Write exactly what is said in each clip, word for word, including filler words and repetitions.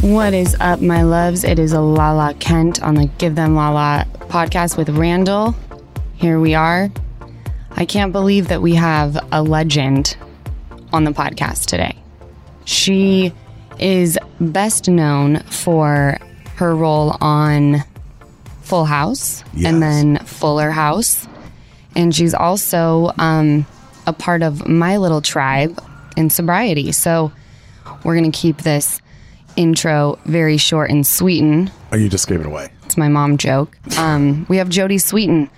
What is up, my loves? It is Lala Kent on the Give Them Lala podcast with Randall. Here we are. I can't believe that we have a legend on the podcast today. She is best known for her role on Full House, yes, and then Fuller House. And she's also um, a part of my little tribe in sobriety. So we're going to keep this intro very short and sweeten. Oh, you just gave it away. It's my mom joke. Um, we have Jodie Sweetin.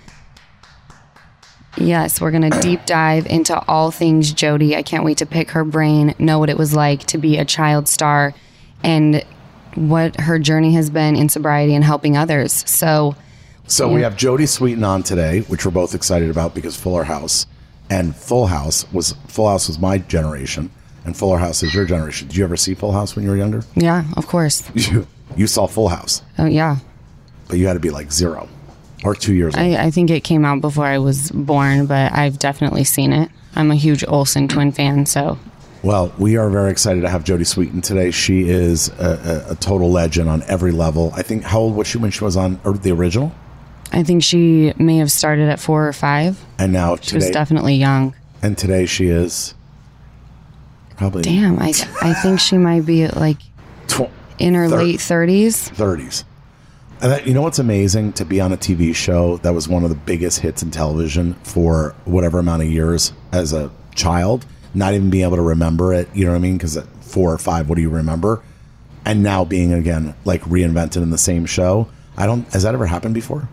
Yes, we're going to deep dive into all things Jodie. I can't wait to pick her brain, know what it was like to be a child star, and what her journey has been in sobriety and helping others. So, so yeah. We have Jodie Sweetin on today, which we're both excited about because Fuller House and Full House was Full House was my generation. And Fuller House is your generation. Did you ever see Full House when you were younger? Yeah, of course. You you saw Full House. Oh, yeah. But you had to be like zero or two years old. I, I think it came out before I was born, but I've definitely seen it. I'm a huge Olsen twin fan, so. Well, we are very excited to have Jodie Sweetin today. She is a, a, a total legend on every level. I think, how old was she when she was on or the original? I think she may have started at four or five. And now she today. was definitely young. And today she is... Probably Damn, I I think she might be like tw- in her thirty, late thirties. thirties. And that, you know what's amazing? To be on a T V show that was one of the biggest hits in television for whatever amount of years as a child, not even being able to remember it, you know what I mean? Because at four or five, what do you remember? And now being, again, like reinvented in the same show. I don't, has that ever happened before?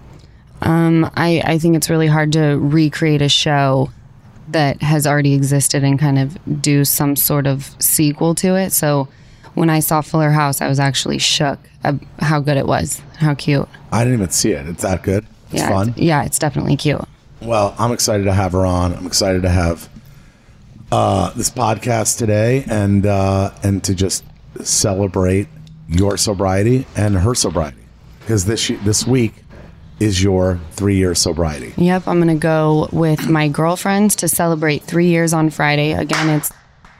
Um, I, I think it's really hard to recreate a show that has already existed and kind of do some sort of sequel to it. So when I saw Fuller House, I was actually shook at how good it was, how cute. I didn't even see it. It's that good? It's yeah, fun? It's, yeah, it's definitely cute. Well, I'm excited to have her on. I'm excited to have uh, this podcast today and uh, and to just celebrate your sobriety and her sobriety. Because this this week is your three-year sobriety. Yep, I'm going to go with my girlfriends to celebrate three years on Friday. Again, it's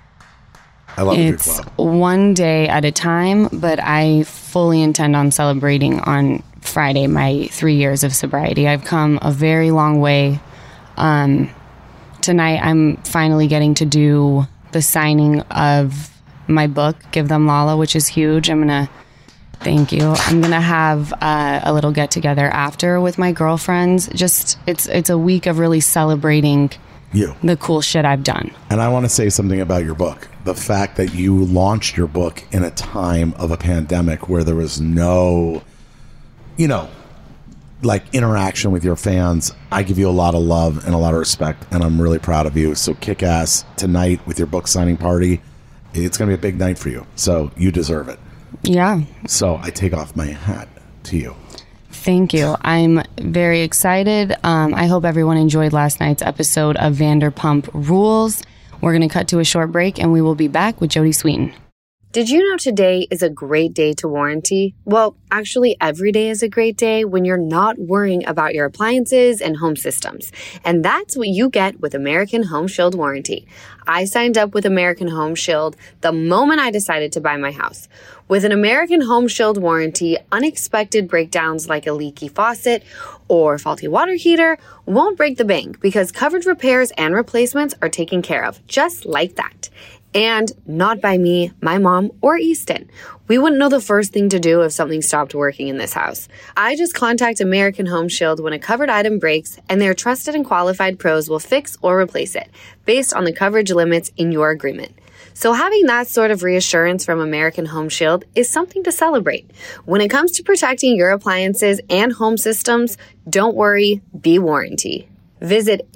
I love it's one day at a time, but I fully intend on celebrating on Friday my three years of sobriety. I've come a very long way. Um, tonight, I'm finally getting to do the signing of my book, Give Them Lala, which is huge. I'm going to Thank you. I'm going to have uh, a little get together after with my girlfriends. Just it's it's a week of really celebrating you, the cool shit I've done. And I want to say something about your book. The fact that you launched your book in a time of a pandemic where there was no, you know, like interaction with your fans. I give you a lot of love and a lot of respect, and I'm really proud of you. So kick ass tonight with your book signing party. It's going to be a big night for you. So you deserve it. Yeah. So I take off my hat to you. Thank you. I'm very excited. Um, I hope everyone enjoyed last night's episode of Vanderpump Rules. We're going to cut to a short break and we will be back with Jodie Sweetin. Did you know today is a great day to warranty? Well, actually, every day is a great day when you're not worrying about your appliances and home systems. And that's what you get with American Home Shield Warranty. I signed up with American Home Shield the moment I decided to buy my house. With an American Home Shield warranty, unexpected breakdowns like a leaky faucet or faulty water heater won't break the bank because covered repairs and replacements are taken care of, just like that. And not by me, my mom, or Easton. We wouldn't know the first thing to do if something stopped working in this house. I just contact American Home Shield when a covered item breaks, and their trusted and qualified pros will fix or replace it based on the coverage limits in your agreement. So having that sort of reassurance from American Home Shield is something to celebrate. When it comes to protecting your appliances and home systems, don't worry, be warranty. Visit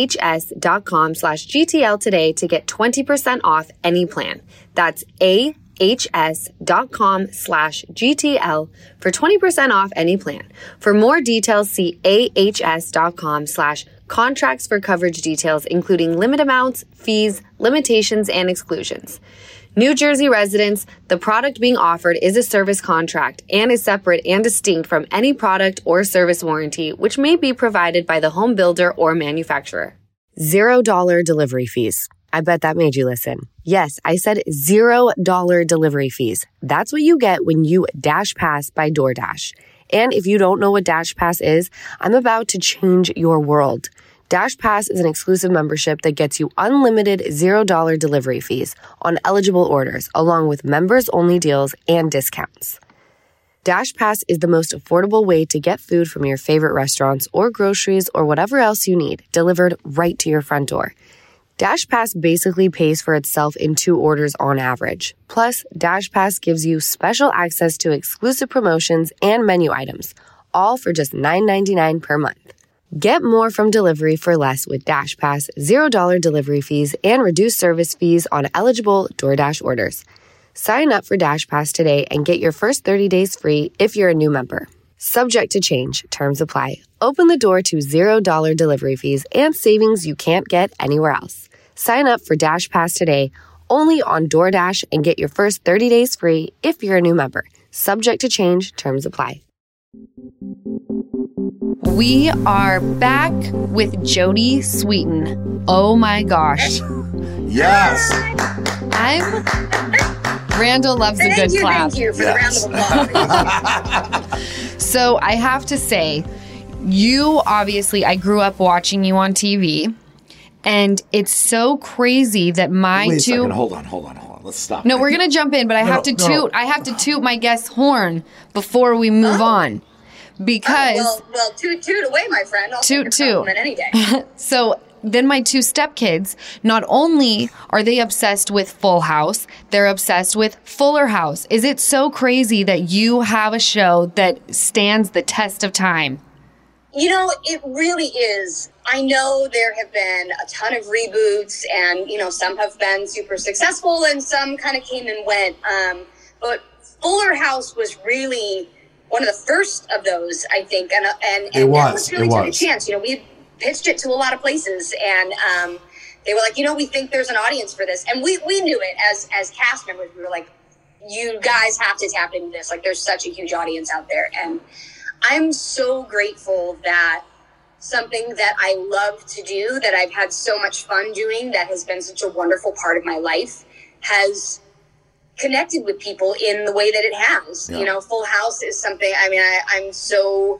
ahs.com slash GTL today to get twenty percent off any plan. That's ahs.com slash GTL for twenty percent off any plan. For more details, see ahs.com slash contracts for coverage details, including limit amounts, fees, limitations, and exclusions. New Jersey residents, the product being offered is a service contract and is separate and distinct from any product or service warranty, which may be provided by the home builder or manufacturer. Zero dollar delivery fees. I bet that made you listen. Yes, I said zero dollar delivery fees. That's what you get when you Dash Pass by DoorDash. And if you don't know what Dash Pass is, I'm about to change your world. Dash Pass is an exclusive membership that gets you unlimited zero dollar delivery fees on eligible orders, along with members-only deals and discounts. Dash Pass is the most affordable way to get food from your favorite restaurants or groceries or whatever else you need delivered right to your front door. Dash Pass basically pays for itself in two orders on average. Plus, Dash Pass gives you special access to exclusive promotions and menu items, all for just nine ninety-nine per month. Get more from delivery for less with Dash Pass, zero dollar delivery fees, and reduced service fees on eligible DoorDash orders. Sign up for Dash Pass today and get your first thirty days free if you're a new member. Subject to change. Terms apply. Open the door to zero dollar delivery fees and savings you can't get anywhere else. Sign up for Dash Pass today only on DoorDash and get your first thirty days free if you're a new member. Subject to change. Terms apply. We are back with Jodie Sweetin. Oh my gosh. Yes. I'm... Randall loves a thank good you, clap. Thank you for Yes. the round of applause. So I have to say, you obviously, I grew up watching you on T V, and it's so crazy that my Wait a two... second. Hold on, hold on, hold on. Let's stop. No, we're going to jump in, but I No, have to no. toot. I have to toot my guest's horn before we move Oh. on. Because... well, well, toot toot away, my friend. I'll Toot, take toot. a compliment any day. So then my two stepkids, not only are they obsessed with Full House, they're obsessed with Fuller House. Is it so crazy that you have a show that stands the test of time? You know, it really is. I know there have been a ton of reboots, and, you know, some have been super successful and some kind of came and went. Um, but Fuller House was really one of the first of those, I think. And, and, and It was, Netflix really it took was. a chance. You know, we pitched it to a lot of places, and um, they were like, you know, we think there's an audience for this. And we, we knew it as, as cast members. We were like, you guys have to tap into this. Like, there's such a huge audience out there. And I'm so grateful that something that I love to do, that I've had so much fun doing, that has been such a wonderful part of my life, has connected with people in the way that it has. Yeah. You know, Full House is something, I mean, I, I'm so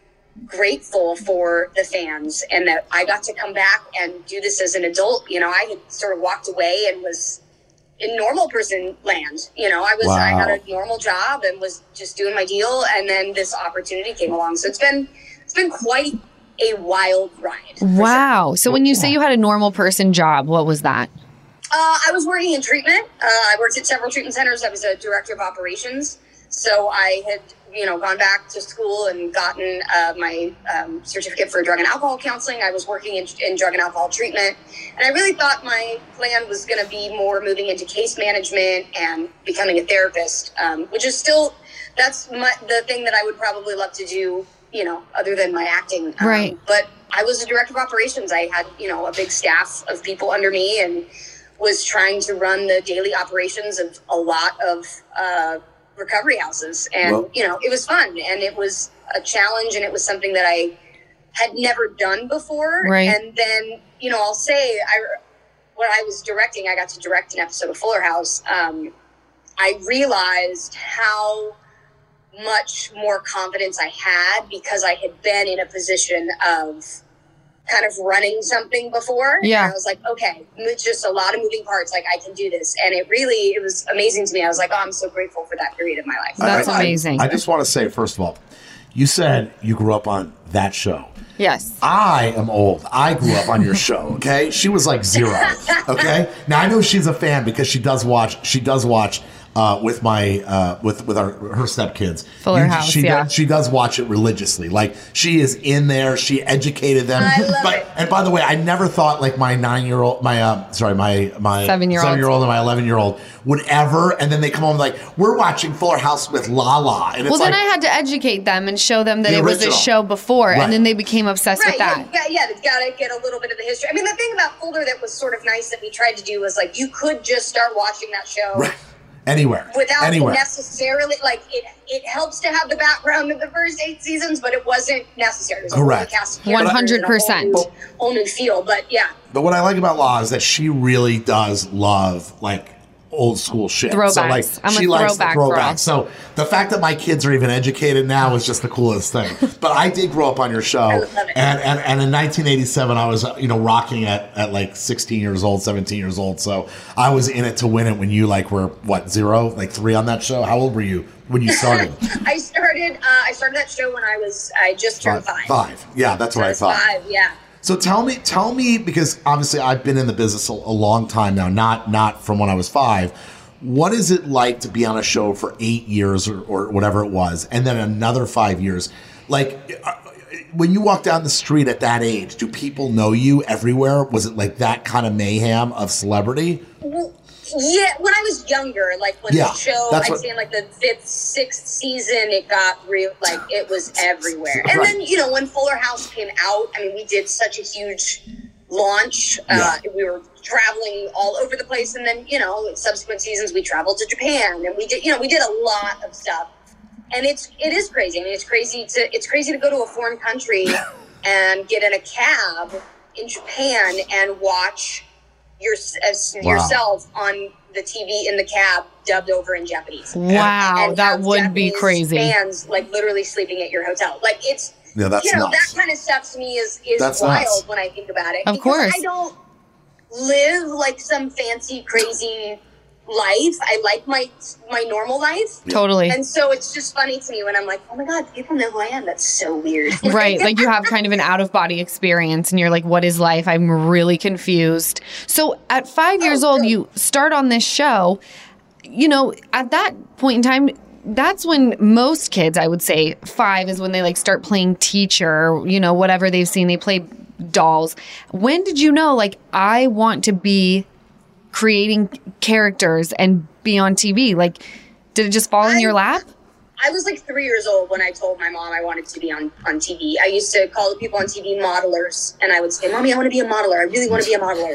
grateful for the fans, and that I got to come back and do this as an adult. You know, I had sort of walked away and was in normal person land. You know, I was, Wow. I had a normal job and was just doing my deal. And then this opportunity came along. So it's been, it's been quite a wild ride. for Wow. So when you say you had a normal person job, what was that? Uh, I was working in treatment. Uh, I worked at several treatment centers. I was a director of operations. So I had, you know, gone back to school and gotten uh, my um, certificate for drug and alcohol counseling. I was working in, in drug and alcohol treatment. And I really thought my plan was going to be more moving into case management and becoming a therapist, um, which is still, that's my, the thing that I would probably love to do, you know, other than my acting. Um, Right. But I was a director of operations. I had, you know, a big staff of people under me and was trying to run the daily operations of a lot of uh, recovery houses. And, Well- you know, it was fun, and it was a challenge, and it was something that I had never done before. Right. And then, you know, I'll say, I, when I was directing, I got to direct an episode of Fuller House. Um, I realized how much more confidence I had because I had been in a position of kind of running something before. Yeah. And I was like, okay, it's just a lot of moving parts. Like, I can do this. And it really, it was amazing to me. I was like, oh, I'm so grateful for that period of my life. That's I- I- amazing. I just want to say, first of all, you said you grew up on that show. Yes. I am old. I grew up on your show, okay? She was like zero, okay? Now I know she's a fan because she does watch. She does watch uh, with my uh, with with our her stepkids. Fuller House, She yeah. does, she does watch it religiously. Like, she is in there. She educated them. I love but, it. And by the way, I never thought like my nine year old, my uh, sorry, my my Seven-year-old. seven year old and my eleven year old would ever. And then they come home like, we're watching Fuller House with Lala, and it's Well, then like, I had to educate them and show them that The it was a original. show before, Right. and then they became obsessed Right, with that. yeah, yeah, yeah, got to get a little bit of the history. I mean, the thing about Fuller that was sort of nice that we tried to do was, like, you could just start watching that show Right. Anywhere. Without Anywhere. necessarily, like, it it helps to have the background of the first eight seasons, but it wasn't necessary. It was Correct. A whole cast of one hundred percent. Whole new, whole new feel, but yeah. But what I like about Law is that she really does love, like, old school shit. Throwbacks. So, like, I'm she a likes throwback the girl. throwbacks. So the fact that my kids are even educated now is just the coolest thing. But I did grow up on your show. I love it. And, and, and in nineteen eighty-seven, I was, you know, rocking at, at like sixteen years old, seventeen years old. So I was in it to win it when you, like, were, what, zero? Like, three on that show? How old were you when you started? I started, uh, I started that show when I was, I just turned five. Five. Yeah, that's what I I was thought. five, yeah. So tell me, tell me, because obviously I've been in the business a, a long time now, not not from when I was five. What is it like to be on a show for eight years or, or whatever it was, and then another five years? Like, uh, when you walk down the street at that age, do people know you everywhere? Was it like that kind of mayhem of celebrity? Well, yeah, when I was younger, like when Yeah, the show, that's I'd what- say in like the fifth, sixth season, it got real, like it was everywhere. And Right. then, you know, when Fuller House came out, I mean, we did such a huge launch. Uh, we were traveling all over the place. And then, you know, subsequent seasons, we traveled to Japan and we did, you know, we did a lot of stuff. And it's, it is crazy. I mean, it's crazy to, it's crazy to go to a foreign country and get in a cab in Japan and watch your, as, Wow. yourself on the T V in the cab dubbed over in Japanese. Wow, And that have would be Japanese crazy. Fans like literally sleeping at your hotel. Like it's, Yeah, that's you know, nuts. that kind of stuff to me is, is That's wild nuts. when I think about it. Of because course. I don't live like some fancy, crazy life. I like my my normal life. Totally. And so it's just funny to me when I'm like, oh my God, people know who I am. That's so weird. Right. Like you have kind of an out of body experience and you're like, what is life? I'm really confused. So at five years old, you start on this show. You know, at that point in time, that's when most kids, I would say five is when they like start playing teacher, you know, whatever they've seen, they play dolls. When did you know, like, I want to be creating characters and be on T V? Like, did it just fall in I- your lap? I was like three years old when I told my mom I wanted to be on, on T V. I used to call the people on T V modelers, and I would say, Mommy, I want to be a modeler. I really want to be a modeler.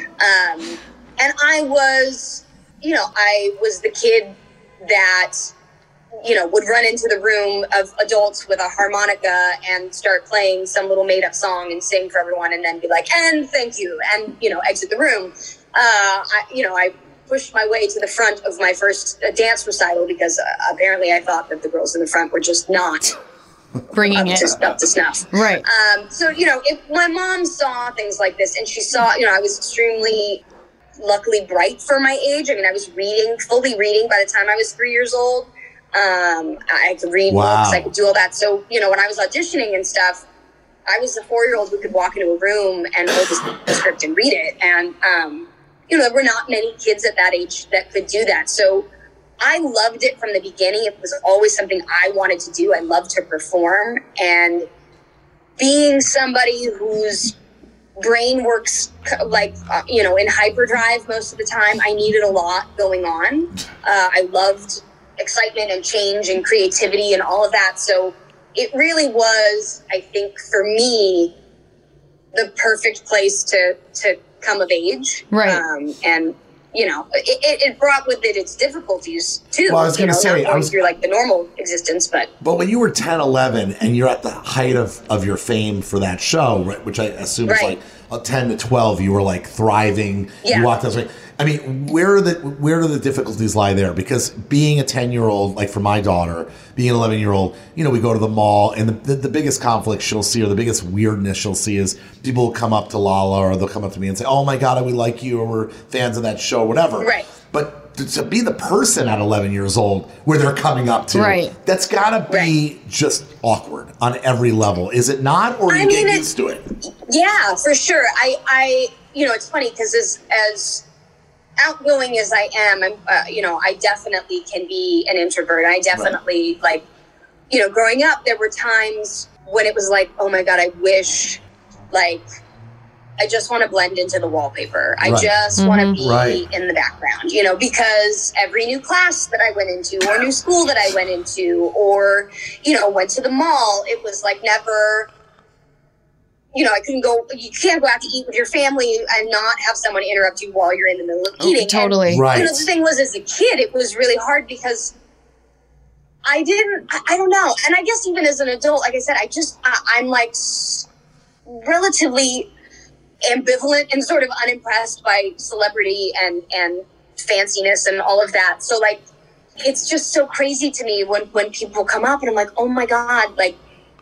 um, and I was, you know, I was the kid that, you know, would run into the room of adults with a harmonica and start playing some little made-up song and sing for everyone and then be like, and thank you, and, you know, exit the room. Uh, I, you know, I pushed my way to the front of my first uh, dance recital because uh, apparently I thought that the girls in the front were just not Bringing up it. to, up to snuff. Right. Um, so, you know, if my mom saw things like this and she saw, you know, I was extremely luckily bright for my age. I mean, I was reading, fully reading by the time I was three years old. Um, I could read Wow. books, I could do all that. So, you know, when I was auditioning and stuff, I was a four-year-old who could walk into a room and hold the script and read it. And, um, you know, there were not many kids at that age that could do that. So I loved it from the beginning. It was always something I wanted to do. I loved to perform. And being somebody whose brain works like, uh, you know, in hyperdrive most of the time, I needed a lot going on. Uh, I loved excitement and change and creativity and all of that. So it really was, I think, for me, the perfect place to, to come of age. Right. Um, and, you know, it, it, it brought with it its difficulties too. Well, I was you gonna know, say, not I going was- through like the normal existence, but But when you were ten, eleven, and you're at the height of, of your fame for that show, right, which I assume is Right. like uh, ten to twelve, you were like thriving. Yeah. You walked that way. I mean, where are the where do the difficulties lie there? Because being a ten-year-old, like for my daughter, being an eleven-year-old, you know, we go to the mall, and the, the, the biggest conflict she'll see, or the biggest weirdness she'll see, is people will come up to Lala, or they'll come up to me and say, "Oh my God, we like you," or "We're fans of that show," or whatever. Right. But to, to be the person at eleven years old where they're coming up to, Right. that's got to be just awkward on every level, is it not? Or I you mean, get it- used to it? yeah, for sure. I, I, you know, it's funny because as, as outgoing as I am, I'm, uh, you know, I definitely can be an introvert. I definitely like, you know, growing up, there were times when it was like, oh my God, I wish, like, I just want to blend into the wallpaper. I Right. just want to be Right. in the background, you know, because every new class that I went into or new school that I went into or, you know, went to the mall, it was like never, you know, I couldn't go, you can't go out to eat with your family and not have someone interrupt you while you're in the middle of eating. Oh, totally. And, right. You know, the thing was, as a kid, it was really hard because I didn't, I, I don't know. And I guess even as an adult, like I said, I just, I, I'm like s- relatively ambivalent and sort of unimpressed by celebrity and, and fanciness and all of that. So like, it's just so crazy to me when, when people come up and I'm like, oh my God, like,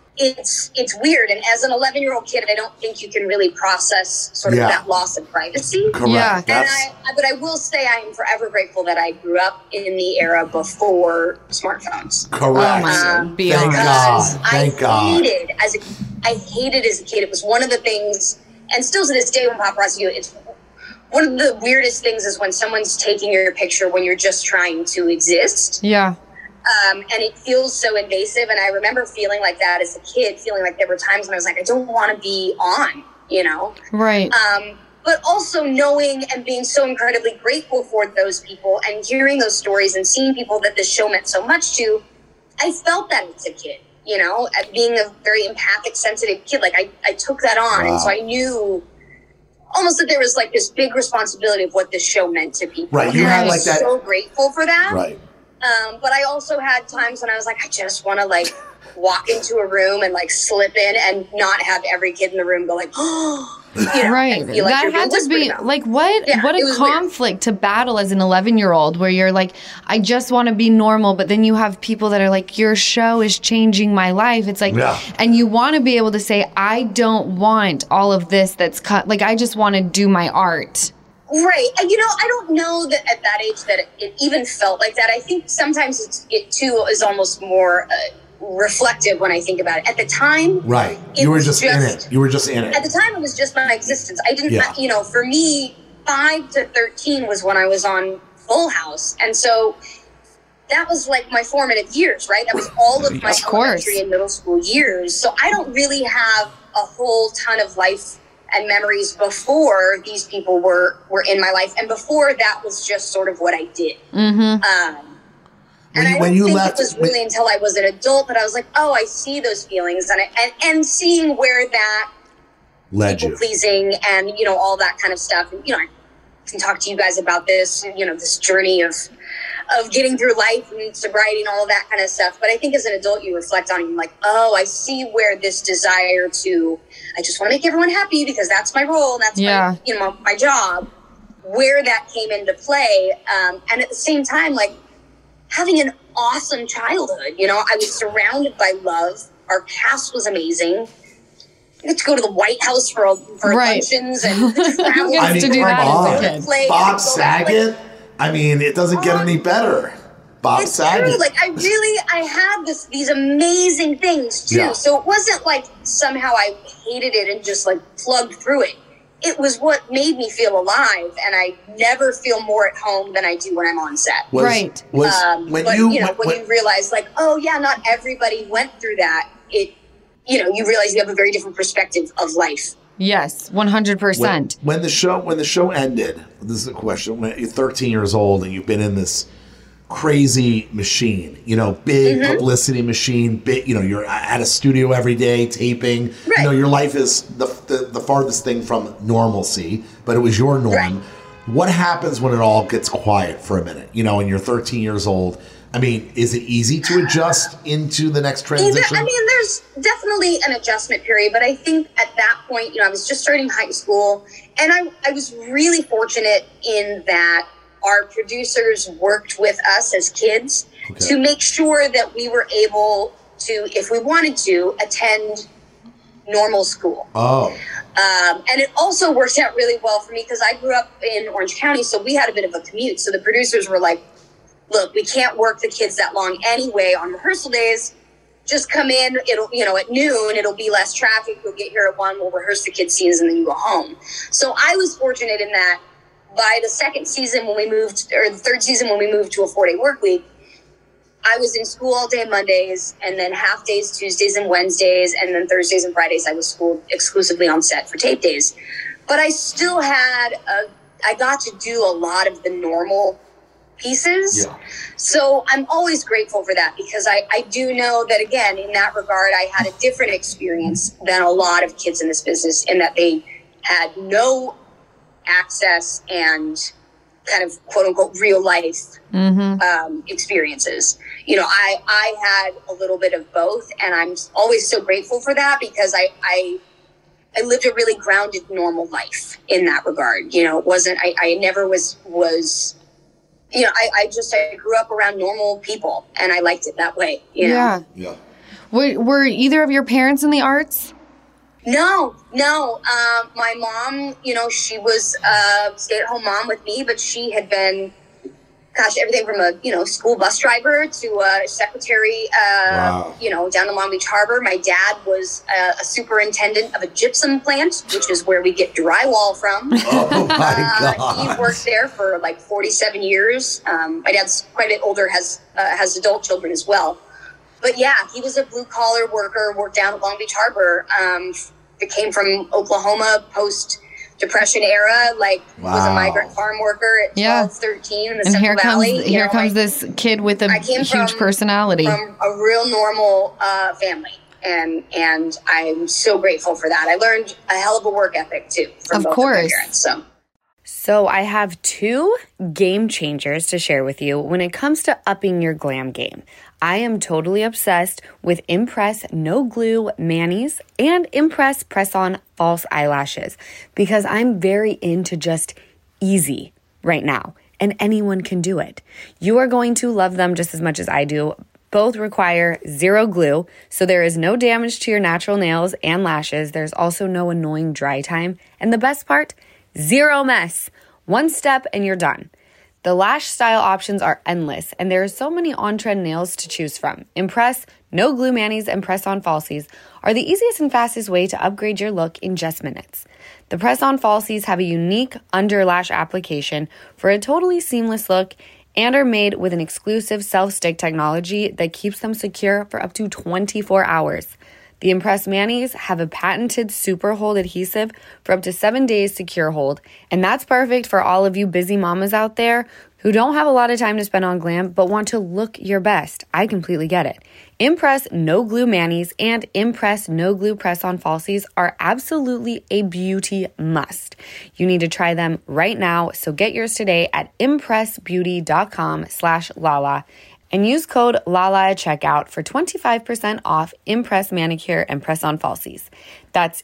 it's it's weird. And as an eleven year old kid, I don't think you can really process sort of Yeah. that loss of privacy. Correct. Yeah. And That's, I, but I will say I am forever grateful that I grew up in the era before smartphones. correct. Oh my Um, God. Beyond. Thank God. Because Thank I God. hated as a, I hated as a kid. It was one of the things, and still to this day when paparazzi do it, it's one of the weirdest things is when someone's taking your picture when you're just trying to exist. Yeah. Um, and it feels so invasive. And I remember feeling like that as a kid, feeling like there were times when I was like, I don't want to be on, you know? Right. Um, but also knowing and being so incredibly grateful for those people and hearing those stories and seeing people that this show meant so much to, I felt that as a kid, you know, at being a very empathic, sensitive kid. Like I, I took that on. Wow. And so I knew almost that there was like this big responsibility of what this show meant to people. Right, you and had I was like that- so grateful for that. Right. Um, but I also had times when I was like, I just want to like walk into a room and like slip in and not have every kid in the room go like, oh, you know, Right. and feel like That you're being had to whispered be about. like what Yeah, what it a was weird. conflict to battle as an eleven year old where you're like, I just want to be normal, but then you have people that are like, your show is changing my life. It's like, Yeah. and you want to be able to say, I don't want all of this that's cut. Like, I just want to do my art. Right. And, you know, I don't know that at that age that it, it even felt like that. I think sometimes it's, it too is almost more uh, reflective when I think about it. At the time, Right. it You were was just, in it. You were just in it. At the time, it was just my existence. I didn't, Yeah. you know, for me, five to thirteen was when I was on Full House. And so that was like my formative years, right? That was all of my Of course. elementary and middle school years. So I don't really have a whole ton of life and memories before these people were, were in my life. And before that was just sort of what I did. Mm-hmm. Um, When and you- I when don't you think left- it was really until I was an adult that I was like, oh, I see those feelings. And, I, and, and seeing where that Led people you. pleasing and, you know, all that kind of stuff. And, you know, I can talk to you guys about this, you know, this journey of of getting through life and sobriety and all of that kind of stuff. But I think as an adult, you reflect on it and you're like, oh, I see where this desire to, I just want to make everyone happy because that's my role and that's Yeah. my, you know, my job, where that came into play. Um, and at the same time, like having an awesome childhood, you know, I was surrounded by love. Our cast was amazing. I got to go to the White House for, for Right. functions and travel. I mean, to do come that as a on. kid. Play- Bob go- Saget. I mean, it doesn't get any better. Bob It's Saget. true. Like I really, I had this these amazing things too. Yeah. So it wasn't like somehow I hated it and just like plugged through it. It was what made me feel alive, and I never feel more at home than I do when I'm on set. was, Right. Was Um, when but you, you, know, when, when, when- you realize, like, oh yeah, not everybody went through that. It, you know, you realize you have a very different perspective of life. Yes, one hundred when, percent. when the show when the show ended, this is a question. When you're thirteen years old and you've been in this crazy machine, you know, big Mm-hmm. publicity machine, big, you know, you're at a studio every day taping. You Right. know, your life is the, the the farthest thing from normalcy, but it was your norm. Right. What happens when it all gets quiet for a minute? You know, and you're thirteen years old. I mean, is it easy to adjust into the next Either, transition? I mean, there's definitely an adjustment period, but I think at that point, you know, I was just starting high school, and I, I was really fortunate in that our producers worked with us as kids Okay. to make sure that we were able to, if we wanted to, attend normal school. oh, Um, and it also worked out really well for me because I grew up in Orange County, so we had a bit of a commute. So the producers were like, look, we can't work the kids that long anyway on rehearsal days. Just come in, it'll, you know, at noon, it'll be less traffic. You'll get here at one, we'll rehearse the kids' scenes, and then you go home. So I was fortunate in that by the second season when we moved, or the third season when we moved to a four-day work week, I was in school all day Mondays, and then half days Tuesdays and Wednesdays, and then Thursdays and Fridays I was schooled exclusively on set for tape days. But I still had a, I got to do a lot of the normal pieces. Yeah. So I'm always grateful for that because I, I do know that, again, in that regard, I had a different experience than a lot of kids in this business in that they had no access and kind of quote unquote real life mm-hmm. um, experiences. You know, I, I had a little bit of both, and I'm always so grateful for that because I, I, I lived a really grounded, normal life in that regard. You know, it wasn't, I, I never was, was, you know, I, I just, I grew up around normal people and I liked it that way. You know? Yeah. Yeah. Were, were either of your parents in the arts? No, no. Um, my mom, you know, she was a stay-at-home mom with me, but she had been, gosh, everything from a, you know, school bus driver to a secretary, uh, wow. you know, down in Long Beach Harbor. My dad was a, a superintendent of a gypsum plant, which is where we get drywall from. Oh, my uh, God. He worked there for like forty-seven years. Um, my dad's quite a bit older, has uh, has adult children as well. But yeah, he was a blue collar worker, worked down at Long Beach Harbor. Um, that came from Oklahoma post Depression era, like wow. was a migrant farm worker at yeah. twelve, thirteen in the and Central here Valley. Comes, here know, comes like, this kid with a huge from, personality. From a real normal uh, family. And and I'm so grateful for that. I learned a hell of a work ethic too from of both course. of my parents. So. So I have two game changers to share with you when it comes to upping your glam game. I am totally obsessed with Impress No Glue Manis and Impress Press-On False Eyelashes because I'm very into just easy right now, and anyone can do it. You are going to love them just as much as I do. Both require zero glue, so there is no damage to your natural nails and lashes. There's also no annoying dry time. And the best part, zero mess. One step and you're done. The lash style options are endless, and there are so many on-trend nails to choose from. Impress No Glue Manis and Press-On Falsies are the easiest and fastest way to upgrade your look in just minutes. The Press-On Falsies have a unique under lash application for a totally seamless look and are made with an exclusive self-stick technology that keeps them secure for up to twenty-four hours. The Impress Manis have a patented super hold adhesive for up to seven days secure hold, and that's perfect for all of you busy mamas out there who don't have a lot of time to spend on glam but want to look your best. I completely get it. Impress No Glue Manis and Impress No Glue Press-On Falsies are absolutely a beauty must. You need to try them right now, so get yours today at impressbeauty.com slash Lala. And use code LALA at checkout for twenty-five percent off Impress Manicure and Press-On Falsies. That's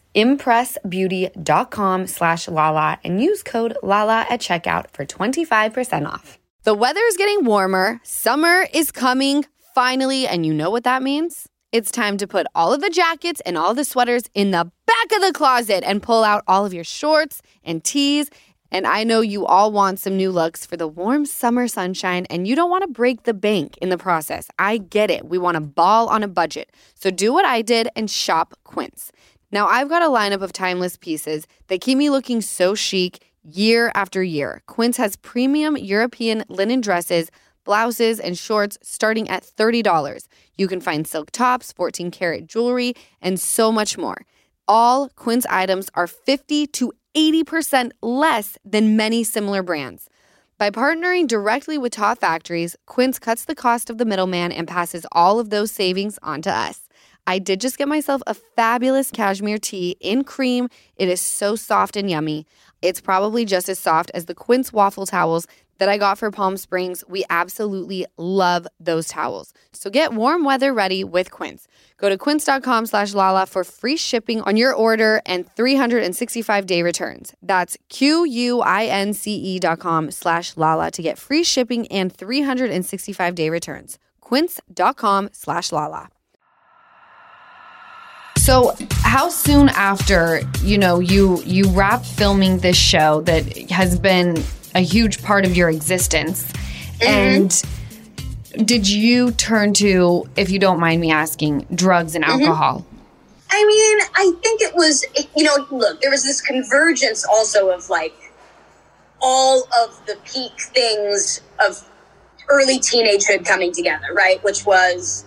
impressbeauty.com slash Lala and use code LALA at checkout for twenty-five percent off. The weather is getting warmer. Summer is coming finally, and you know what that means? It's time to put all of the jackets and all the sweaters in the back of the closet and pull out all of your shorts and tees. And I know you all want some new looks for the warm summer sunshine, and you don't want to break the bank in the process. I get it. We want to ball on a budget. So do what I did and shop Quince. Now, I've got a lineup of timeless pieces that keep me looking so chic year after year. Quince has premium European linen dresses, blouses, and shorts starting at thirty dollars. You can find silk tops, fourteen karat jewelry, and so much more. All Quince items are fifty to eighty percent less than many similar brands. By partnering directly with top factories, Quince cuts the cost of the middleman and passes all of those savings on to us. I did just get myself a fabulous cashmere tee in cream. It is so soft and yummy. It's probably just as soft as the Quince waffle towels that I got for Palm Springs. We absolutely love those towels. So get warm weather ready with Quince. Go to quince.com slash Lala for free shipping on your order and three hundred sixty-five day returns. That's Q-U-I-N-C-E dot com slash Lala to get free shipping and three hundred sixty-five day returns. Quince.com slash Lala. So how soon after, you know, you you wrap filming this show that has been a huge part of your existence, mm-hmm. and did you turn to, if you don't mind me asking, drugs and alcohol? Mm-hmm. I mean, I think it was, you know, look, there was this convergence also of like all of the peak things of early teenagehood coming together, right? Which was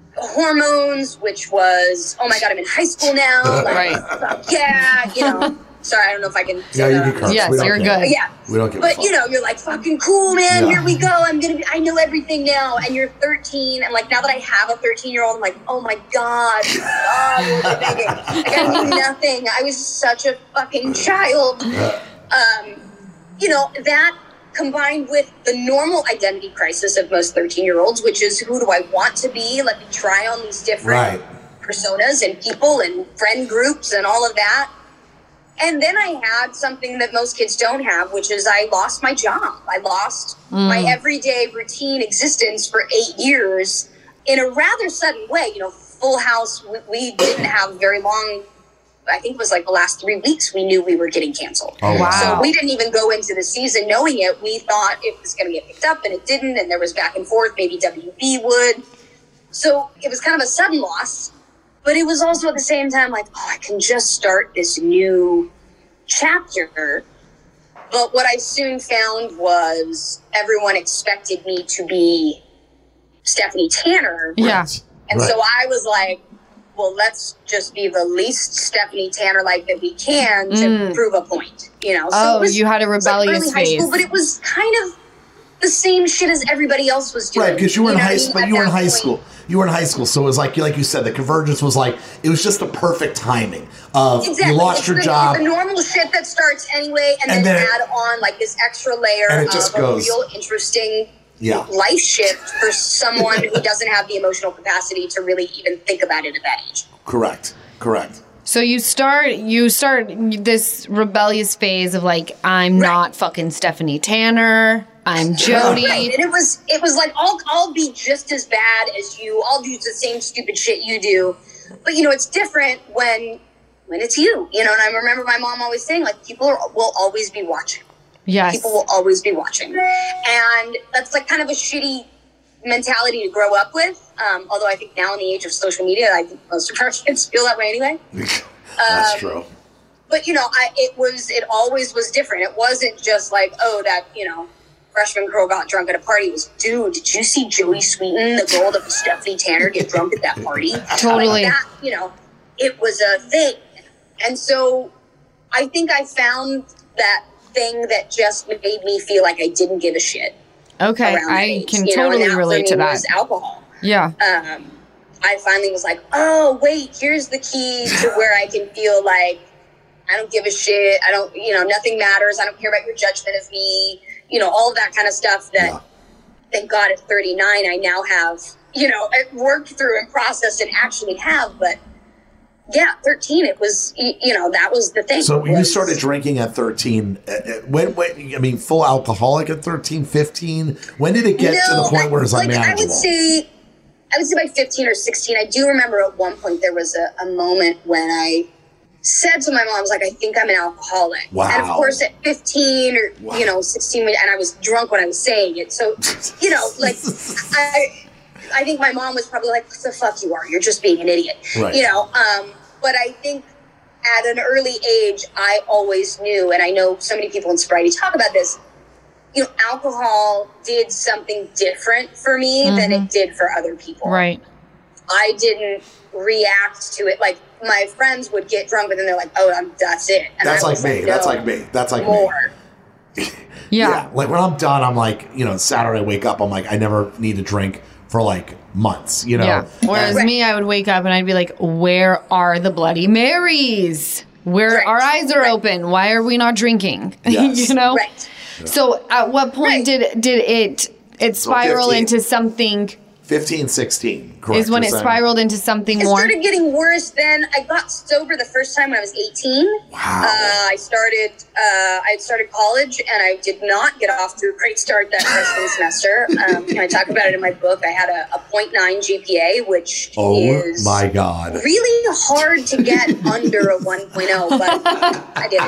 hormones, which was, oh my God, I'm in high school now. Like, right. Yeah, you know, Sorry, I don't know if I can. Yeah, you can curse. Yes, We don't you're care. good. Yeah. We don't give a But, fuck. you know, you're like, fucking cool, man. Yeah. Here we go. I'm going to be, I know everything now. And you're thirteen. And, like, now that I have a thirteen-year-old, I'm like, oh, my God. God, what was I thinking? Like, I knew nothing. I was such a fucking child. Um, you know, that combined with the normal identity crisis of most thirteen-year-olds, which is, who do I want to be? Let me try on these different Right. personas and people and friend groups and all of that. And then I had something that most kids don't have, which is I lost my job. I lost Mm. my everyday routine existence for eight years in a rather sudden way. You know, Full House, we, we didn't have very long. I think it was like the last three weeks we knew we were getting canceled. Oh, Wow. So we didn't even go into the season knowing it. We thought it was going to get picked up, and it didn't. And there was back and forth. Maybe W B would. So it was kind of a sudden loss. But it was also at the same time like, oh, I can just start this new chapter. But what I soon found was everyone expected me to be Stephanie Tanner. Yeah. And Right. so I was like, well, let's just be the least Stephanie Tanner-like that we can to Mm. prove a point. You know? So Oh, it was, you had a it was like rebellious early high phase. school, but it was kind of the same shit as everybody else was doing. Right, because you were in know what high I mean? school. But At you were in that high point. school. You were in high school, so it was like, like you said, the convergence was like it was just the perfect timing of Exactly. you lost It's your the, job, The normal shit that starts anyway, and, And then, then it- add on like this extra layer and it of just a goes. real interesting yeah, life shift for someone who doesn't have the emotional capacity to really even think about it at that age. correct, correct. So you start you start this rebellious phase of like, I'm Right. not fucking Stephanie Tanner. I'm Jody. Right. And it was it was like I'll I'll be just as bad as you. I'll do the same stupid shit you do. But you know, it's different when when it's you. You know, and I remember my mom always saying, like, people are, will always be watching. Yes. People will always be watching. And that's like kind of a shitty mentality to grow up with. Um, although I think now in the age of social media, I think most of our kids feel that way anyway. That's Um, true. But you know, I it was it always was different. It wasn't just like, oh, that, you know, freshman girl got drunk at a party. It was, dude, did you see Jodie Sweetin, the girl that was Stephanie Tanner, get drunk at that party? Totally. Like that, you know, it was a thing. And so I think I found that thing that just made me feel like I didn't give a shit. Okay, around that I age, can you know, and totally that relate for to me that. was alcohol. Yeah. Um, I finally was like, oh, wait, here's the key to where I can feel like I don't give a shit. I don't, you know, nothing matters. I don't care about your judgment of me. You know, all of that kind of stuff that, Yeah. thank God, at thirty-nine, I now have, you know, worked through and processed and actually have. But yeah, thirteen, it was, y- you know, that was the thing. So you was- started drinking at thirteen. uh, uh, When, when I mean, full alcoholic at thirteen, fifteen. When did it get to the point where it was like, unmanageable? I would say, I would say by fifteen or sixteen. I do remember at one point there was a, a moment when I said to my mom, I was like, I think I'm an alcoholic. Wow. And of course at fifteen or, Wow. you know, sixteen, and I was drunk when I was saying it. So, you know, like, I I think my mom was probably like, what the fuck you are? You're just being an idiot. Right. You know, um, but I think at an early age, I always knew, and I know so many people in sobriety talk about this, you know, alcohol did something different for me than it did for other people. Right. I didn't react to it. Like, my friends would get drunk, but then they're like, oh, I'm, that's it. And That's I like was me. no, That's like me. That's like me. more. Yeah. Like when I'm done, I'm like, you know, Saturday I wake up, I'm like, I never need to drink for like months, you know? Yeah. Whereas Right. me, I would wake up and I'd be like, where are the Bloody Marys? Where Right. our eyes are Right. open. Why are we not drinking? Yes. you know? Right. So at what point Right. did did it it spiral fifteen. into something fifteen, sixteen. Correct. is when you're it saying. spiraled into something It more? started getting worse then. I got sober the first time when I was eighteen. Wow. Uh, I started, uh, I had started college and I did not get off to a great start that freshman semester. Um, I talk about it in my book. I had a, a point nine G P A, which Oh is my God. really hard to get under a one point oh, but I did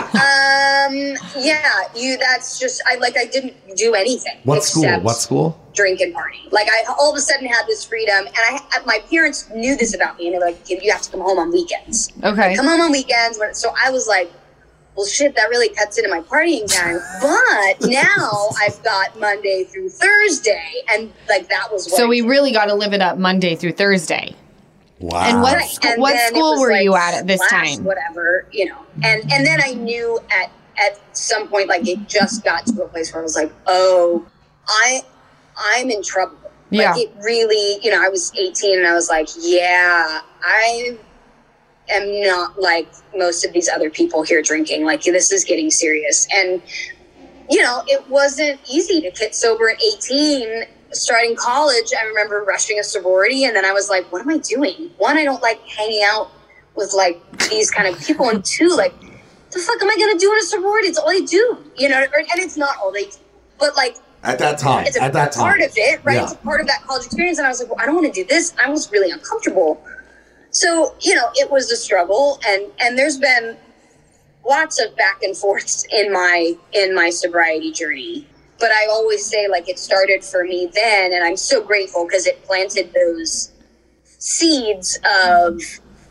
it. Um, yeah, you, that's just, I like, I didn't do anything. What school? except What school? Drink and party. Like, I all of a sudden had this freedom, and I, my parents knew this about me, and they were like, you have to come home on weekends. Okay. Come home on weekends. When- So I was like, well, shit, that really cuts into my partying time. But now I've got Monday through Thursday, and like that was what So I we did. really got to live it up Monday through Thursday. Wow. And what Right. sc- And what then it school was were like you at at this slash time? Whatever, you know. And and then I knew at at some point, like it just got to a place where I was like, oh, I I'm in trouble. Yeah. Like it really, you know, I was eighteen and I was like, yeah, I am not like most of these other people here drinking. Like this is getting serious. And you know, it wasn't easy to get sober at eighteen. Starting college, I remember rushing a sorority, and then I was like, what am I doing? One, I don't like hanging out with like these kind of people, and two, like, the fuck am I gonna do in a sorority? It's all they do, you know, or, and it's not all they do, but like At that time, it's a at that time. part of it, right? Yeah. It's a part of that college experience, and I was like, well, I don't want to do this. I was really uncomfortable, so you know, it was a struggle, and and there's been lots of back and forths in my in my sobriety journey. But I always say, like, it started for me then, and I'm so grateful because it planted those seeds of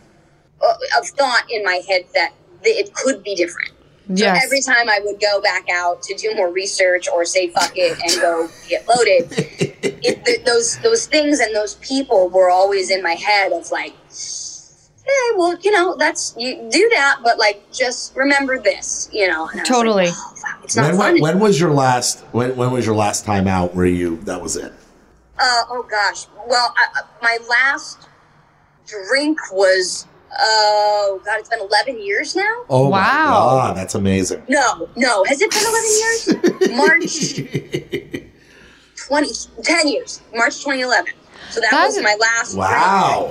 of thought in my head that it could be different. Yes. So every time I would go back out to do more research or say fuck it and go get loaded, it, th- those those things and those people were always in my head of like, yeah, well, you know, that's you do that, but like just remember this, you know. And I was Totally. like, oh, wow, it's not When, fun. when, when was your last? When, when was your last time out where you? That was it. Uh, oh gosh. Well, I, my last drink was, oh God, it's been eleven years now. Oh Wow. my God, that's amazing. No, no. Has it been eleven years? March twenty, ten years. March twenty eleven. So that That's- was my last drink. Wow.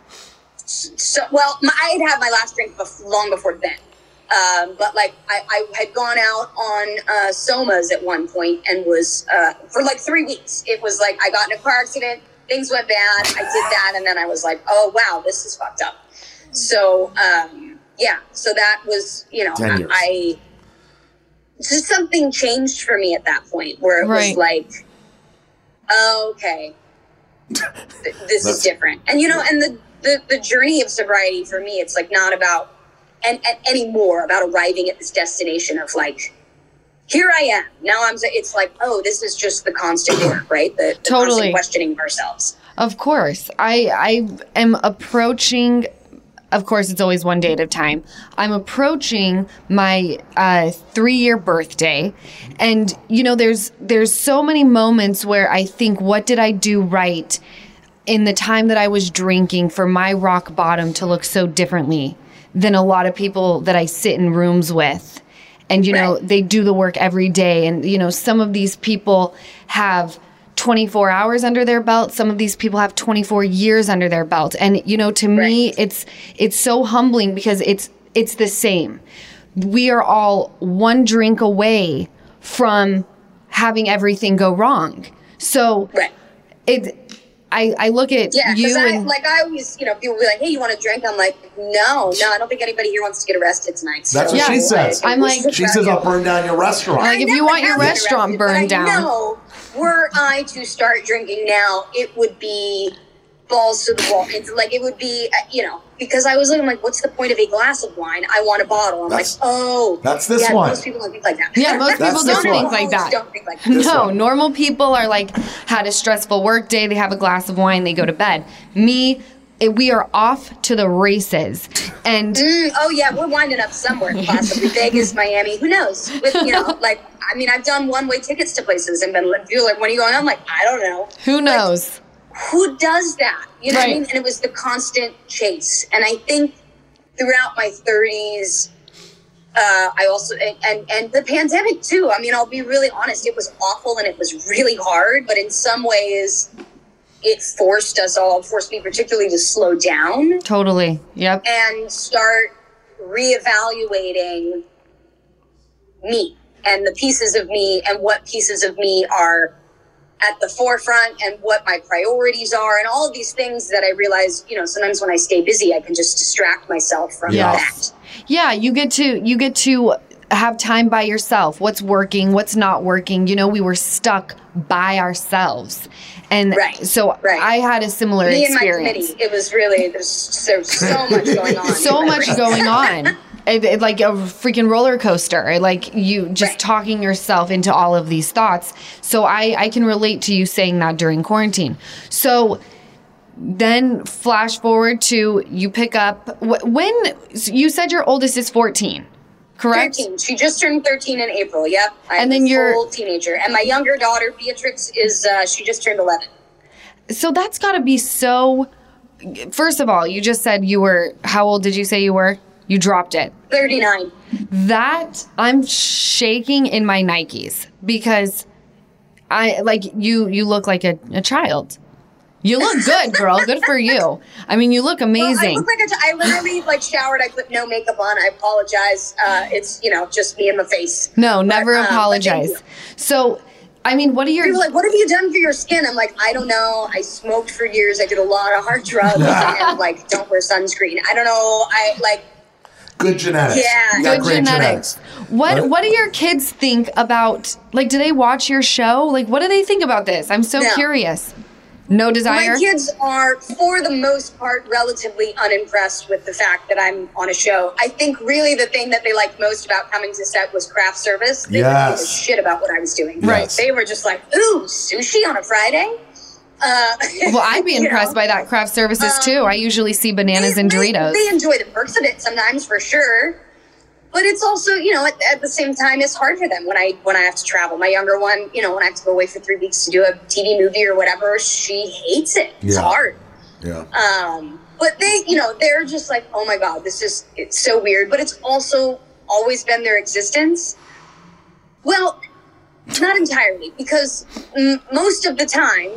So, well, my, I had had my last drink bef- long before then. Um, but like I, I had gone out on uh, Somas at one point and was uh, for like three weeks. It was like I got in a car accident, things went bad. I did that, and then I was like, oh wow, this is fucked up. So um, yeah, so that was you know ten years. I, I just something changed for me at that point where it Right. was like, oh, okay, th- this is different, and you know, and the, the the journey of sobriety for me, it's like not about. And, and anymore about arriving at this destination of like, here I am. Now I'm, it's like, oh, this is just the constant work, right? The, the Totally. constant questioning of ourselves. Of course. I I am approaching, of course, it's always one day at a time. I'm approaching my uh, three-year birthday. And, you know, there's there's so many moments where I think, what did I do right in the time that I was drinking for my rock bottom to look so differently than a lot of people that I sit in rooms with. And, you know, Right. they do the work every day. And, you know, some of these people have twenty-four hours under their belt. Some of these people have twenty-four years under their belt. And, you know, to me, Right. it's it's so humbling because it's it's the same. We are all one drink away from having everything go wrong. So Right. it I, I look at Yeah. you Because I, and like, I always, you know, people will be like, hey, you want to drink? I'm like, no, no, I don't think anybody here wants to get arrested tonight. So, That's what she says. I'm we'll like- sit She around says, you. "I'll burn down your restaurant." Like, I if you never want your have been restaurant arrested, but burned I down. know, were I to start drinking now, it would be balls to the wall. It's like it would be, uh, you know, because I was looking like, what's the point of a glass of wine? I want a bottle. I'm That's- like, oh, that's this yeah, one. Most people don't think like that. Yeah, most That's people this don't one. think like that. Don't think like that. This No, one. normal people are like, had a stressful work day, they have a glass of wine, they go to bed. Me, it, we are off to the races. And Mm, oh yeah, we're winding up somewhere, possibly Vegas, Miami. Who knows? With you know, like I mean, I've done one-way tickets to places and been people are like, "When are you going?" I'm like, I don't know. who knows? Who does that? You know what I Right. mean? And it was the constant chase. And I think throughout my thirties, uh, I also and, and and the pandemic too. I mean, I'll be really honest. It was awful and it was really hard. But in some ways, it forced us all, forced me particularly to slow down Totally. Yep. and start reevaluating me and the pieces of me and what pieces of me are at the forefront and what my priorities are and all of these things that I realize, you know, sometimes when I stay busy, I can just distract myself from Yes. that. Yeah, you get to you get to have time by yourself. What's working, what's not working. You know, we were stuck by ourselves. And Right, so right. I had a similar Me and my experience. committee, it was really, there's, there's so much going on. So in my much brain. going on. It, it, like a freaking roller coaster, like you just Right. talking yourself into all of these thoughts. So I, I can relate to you saying that during quarantine. So then flash forward to you pick up wh- when you said your oldest is fourteen, correct? thirteen. She just turned thirteen in April. Yep. I'm And then a you're- full teenager. And my younger daughter, Beatrix, is uh, she just turned eleven. So that's got to be so. First of all, you just said you were. How old did you say you were? You dropped it. thirty-nine. That I'm shaking in my Nikes because I like you. You look like a, a child. You look good, girl. Good for you. I mean, you look amazing. Well, I look like a t- I literally like showered. I put no makeup on. I apologize. Uh, it's you know just me in the face. no, never um, but thank apologize. you. So, I mean, what are your? People are like, what have you done for your skin? I'm like, I don't know. I smoked for years. I did a lot of hard drugs and like don't wear sunscreen. I don't know. I like. Good genetics. Yeah. You got Good great genetics. genetics. What Right? What do your kids think about? Like, do they watch your show? Like, what do they think about this? I'm so No. curious. No desire. My kids are, for the most part, relatively unimpressed with the fact that I'm on a show. I think really the thing that they liked most about coming to set was craft service. They didn't give a Yes. shit about what I was doing. Right. They were just like, ooh, sushi on a Friday? Uh, Well, I'd be you impressed know? by that craft services too. I usually see bananas They- and they- Doritos. They enjoy the perks of it sometimes, for sure. But it's also, you know, at, at the same time, it's hard for them when I when I have to travel. My younger one, you know, when I have to go away for three weeks to do a T V movie or whatever, she hates it. It's Yeah. hard. Yeah. Um, but they, you know, they're just like, oh my God, this is, it's so weird. But it's also always been their existence. Well, not entirely, because m- most of the time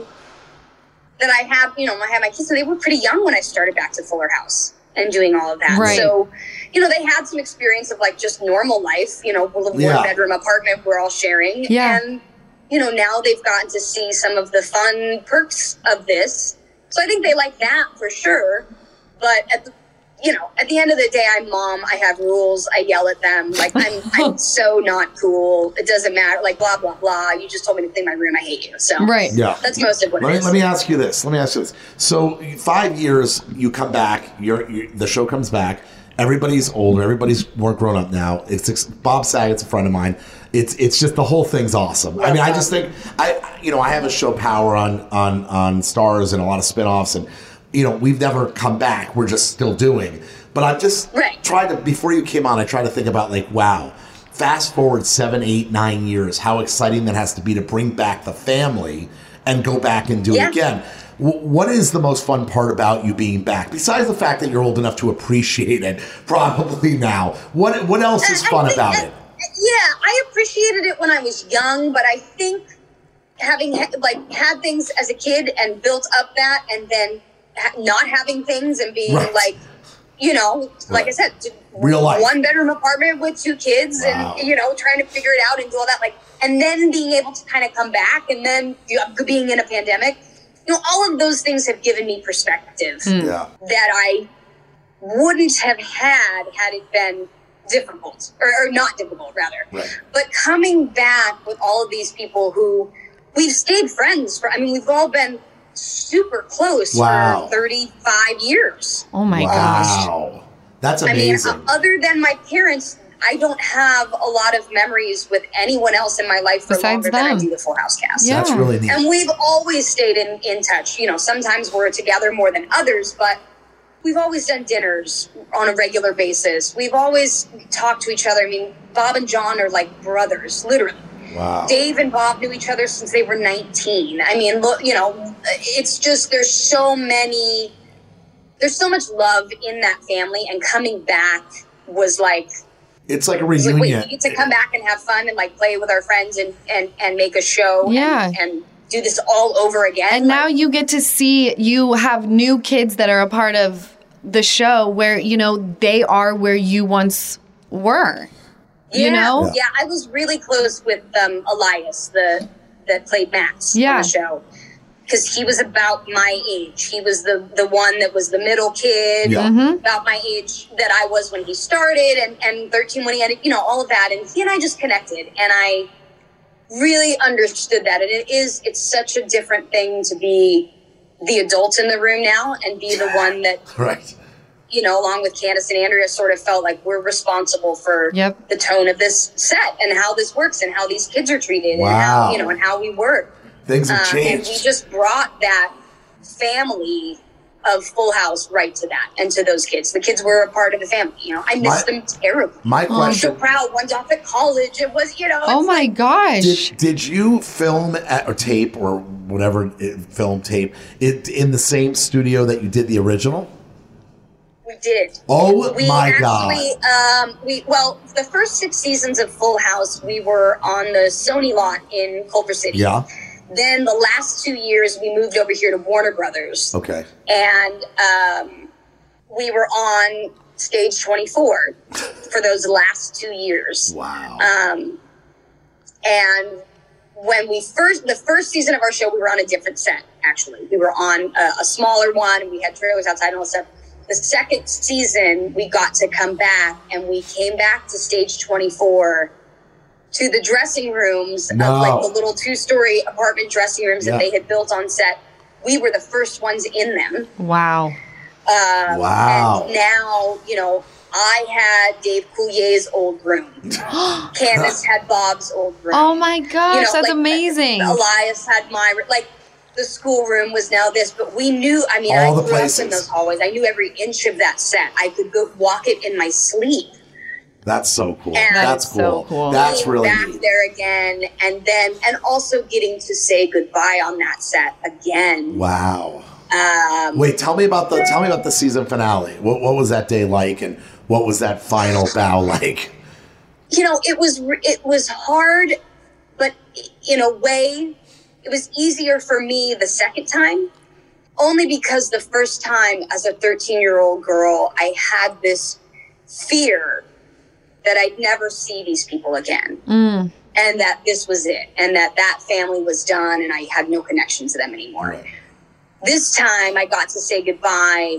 that I have, you know, I had my kids, and they were pretty young when I started back to Fuller House and doing all of that. Right. So, you know, they had some experience of like just normal life, you know, a Yeah. one bedroom apartment we're all sharing. Yeah. And, you know, now they've gotten to see some of the fun perks of this. So I think they like that for sure. But at the, you know, at the end of the day, I'm mom. I have rules. I yell at them. Like, I'm, I'm so not cool. It doesn't matter. Like, blah, blah, blah. You just told me to clean my room. I hate you. So Right. Yeah. that's most of what Let it me, is. let me ask you this. Let me ask you this. So five years, you come back. You're, you the show comes back. Everybody's older. Everybody's more grown up now. It's, it's Bob Saget's a friend of mine. It's it's just the whole thing's awesome. I mean, I just think I you know I have a show Power on on on Stars and a lot of spinoffs, and you know we've never come back. We're just still doing. But I've just Right. tried to before you came on. I tried to think about like wow. Fast forward seven, eight, nine years. How exciting that has to be to bring back the family and go back and do Yeah. it again. What is the most fun part about you being back? Besides the fact that you're old enough to appreciate it, probably now. What what else is I fun think about that- it? Yeah, I appreciated it when I was young, but I think having ha- like had things as a kid and built up that, and then ha- not having things and being Right. like, you know, like I Right. said, t- Real life. one bedroom apartment with two kids, Wow. and you know, trying to figure it out and do all that, like, and then being able to kind of come back, and then you know, being in a pandemic, you know, all of those things have given me perspective Yeah. that I wouldn't have had had it been difficult or, or not difficult rather. Right. But coming back with all of these people who we've stayed friends for, I mean, we've all been super close Wow. for thirty-five years. Oh my gosh. Wow. That's I mean, amazing. uh, other than my parents, I don't have a lot of memories with anyone else in my life for Besides longer than I them. do the Full House cast. Yeah. That's really neat. And we've always stayed in, in touch. You know, sometimes we're together more than others, but we've always done dinners on a regular basis. We've always talked to each other. I mean, Bob and John are like brothers, literally. Wow. Dave and Bob knew each other since they were nineteen. I mean, look, you know, it's just, there's so many, there's so much love in that family, and coming back was like, It's like a it's like, reunion. wait, we get to come back and have fun and like play with our friends and, and, and make a show Yeah. and, and do this all over again. And now Like, you get to see, you have new kids that are a part of the show where, you know, they are where you once were. You yeah, know? Yeah, I was really close with um, Elias, the that played Max Yeah. on the show. Because he was about my age. He was the, the one that was the middle kid, Yeah. Mm-hmm. about my age that I was when he started, and, and thirteen when he ended, you know, all of that. And he and I just connected, and I really understood that. And it is, it's such a different thing to be the adult in the room now and be the one that, Right. you know, along with Candace and Andrea, sort of felt like we're responsible for Yep. the tone of this set and how this works and how these kids are treated and Wow. how, you know, and how we work. Things have Um, and we changed. just brought that family of Full House right to that and to those kids. The kids were a part of the family. You know, I miss My- them terribly. My I'm question. so proud. One's off at college. It was, you know. Oh it's my like, gosh. Did, did you film at, or tape or whatever it, film tape it in the same studio that you did the original? We did. Oh We my actually, god! um, we well, the first six seasons of Full House, we were on the Sony lot in Culver City. Yeah. Then the last two years, we moved over here to Warner Brothers, Okay. and um, we were on Stage twenty-four for those last two years. Wow. Um, and when we first, the first season of our show, we were on a different set. Actually, we were on a, a smaller one, and we had trailers outside and all that stuff. The second season, we got to come back, and we came back to Stage twenty-four, to the dressing rooms No. of like the little two-story apartment dressing rooms Yeah. that they had built on set. We were the first ones in them. Wow. Um, Wow. And now, you know, I had Dave Coulier's old room. Candace had Bob's old room. Oh my gosh, You know, that's like, amazing. Elias had my, like, the school room was now this, but we knew, I mean, All I the grew places. up in those hallways. I knew every inch of that set. I could go walk it in my sleep. That's so cool. And- That's That's so cool. cool. That's Being really back neat. there again, and then, and also getting to say goodbye on that set again. Wow. Um, Wait, tell me about the tell me about the season finale. What what was that day like, and what was that final bow like? you know, it was it was hard, but in a way, it was easier for me the second time, only because the first time as a thirteen-year-old girl, I had this fear that I'd never see these people again, Mm. and that this was it, and that that family was done, and I had no connection to them anymore. Right. This time, I got to say goodbye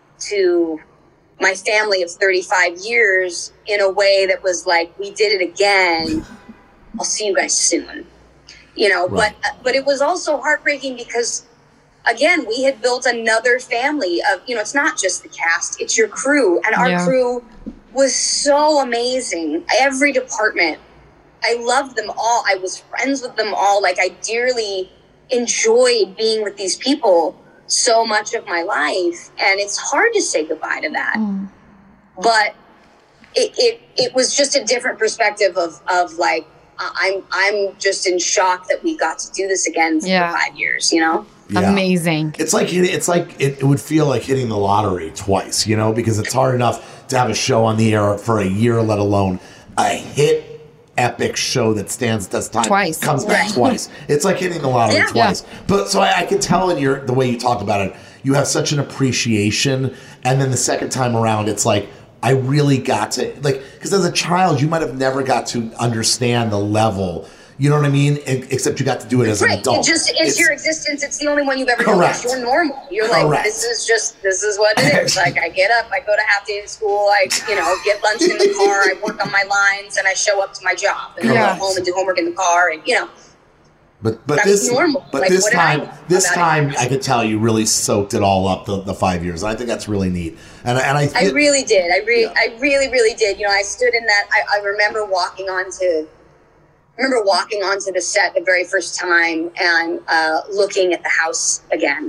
to my family of thirty-five years in a way that was like, we did it again. I'll see you guys soon. You know, Right. but but it was also heartbreaking because, again, we had built another family of, you know, it's not just the cast, it's your crew. And our Yeah. crew was so amazing. Every department, I loved them all. I was friends with them all. Like, I dearly enjoyed being with these people so much of my life. And it's hard to say goodbye to that. Mm. But it, it, it was just a different perspective of, of like, I'm I'm just in shock that we got to do this again for Yeah. five years, you know? Yeah. Amazing. It's like hit- it's like it, it would feel like hitting the lottery twice, you know, because it's hard enough to have a show on the air for a year, let alone a hit epic show that stands the test of time Twice. comes back Right. twice. It's like hitting the lottery Yeah. twice. But so I, I can tell in your the way you talk about it, you have such an appreciation, and then the second time around, it's like I really got to like because as a child, you might have never got to understand the level. You know what I mean? E- Except you got to do it as an Right. adult. It just it's, your existence. It's the only one you've ever Correct. known. You're normal. You're like, Correct. this is just this is what it is. Like, I get up, I go to half day of school, I you know, get lunch in the car, I work on my lines, and I show up to my job. And then I Yes. go home and do homework in the car, and you know. But but That's this normal. but Like, this what did I time know this about time it? I could tell you really soaked it all up the, the five years. And I think that's really neat. And and I I feel, really did. I really, Yeah. I really, really did. You know, I stood in that. I, I remember walking onto, I remember walking onto the set the very first time and uh, looking at the house again,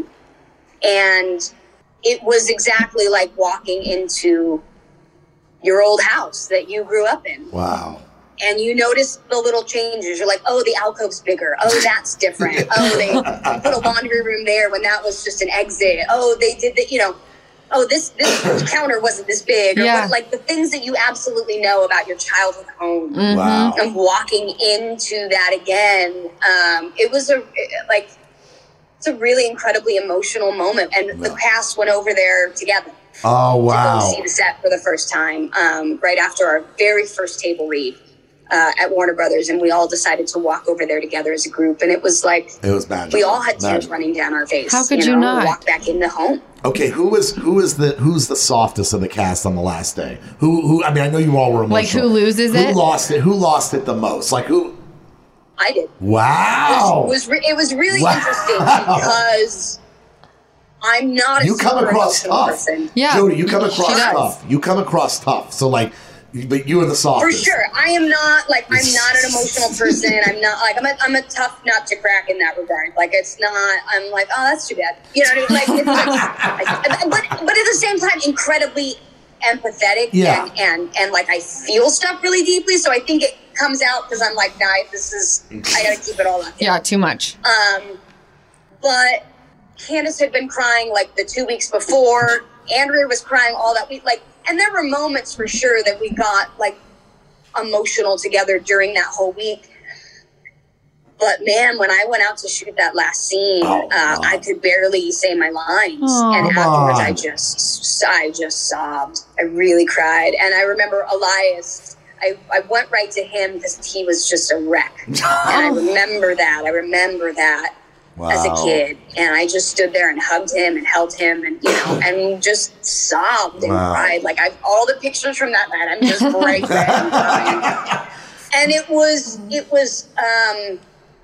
and it was exactly like walking into your old house that you grew up in. wow. And you notice the little changes. You're like, oh, the alcove's bigger. Oh, that's different. Oh, they put a laundry room there when that was just an exit. Oh, they did the, you know, oh, this this counter wasn't this big. Or Yeah. what, like the things that you absolutely know about your childhood home. Mhm. Wow. And walking into that again, um, it was a like it's a really incredibly emotional moment. And the Yeah. cast went over there together Oh to wow. go see the set for the first time, um, right after our very first table read uh, at Warner Brothers, and we all decided to walk over there together as a group, and it was like It was magical. we all had tears Magical. running down our face. How could you know, not? walk back into home? Okay, who was who is the who's the softest of the cast on the last day? Who who I mean I know you all were emotional. Like, who loses who it? Who lost it? Who lost it the most? Like who I did. Wow. It was re- it was really Wow. interesting because I'm not a You come super across emotional tough. person. Yeah. Jody, you come She across does. tough. You come across tough. So like But you are the For softest. sure. I am not, like, I'm not an emotional person. I'm not, like, I'm a, I'm a tough nut to crack in that regard. Like, it's not, I'm like, oh, that's too bad. You know what I mean? Like, it's, like but, but at the same time, incredibly empathetic. Yeah. And, and, and, like, I feel stuff really deeply. So I think it comes out because I'm like, nah, this is, I got to keep it all up. Yeah, too much. Um, but Candace had been crying, like, the two weeks before. Andrea was crying all that week. Like, and there were moments for sure that we got, like, emotional together during that whole week. But, man, when I went out to shoot that last scene, oh, uh, I could barely say my lines. Oh, and afterwards, on. I just, I just sobbed. I really cried. And I remember Elias, I, I went right to him because he was just a wreck. And I remember that. I remember that. Wow. As a kid, and I just stood there and hugged him and held him, and you know, and just sobbed and Wow. cried. Like I, all the pictures from that night, I'm just bright red and crying. And it was, it was, um,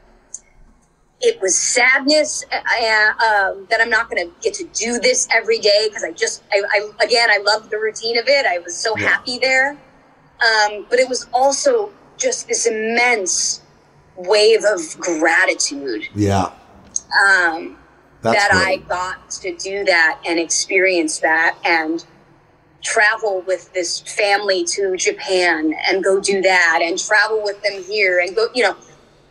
it was sadness uh, um, that I'm not going to get to do this every day because I just, I, I again, I loved the routine of it. I was so Yeah. happy there, um, but it was also just this immense wave of gratitude. Yeah. Um, That's that I great. got to do that and experience that and travel with this family to Japan and go do that and travel with them here and go, you know,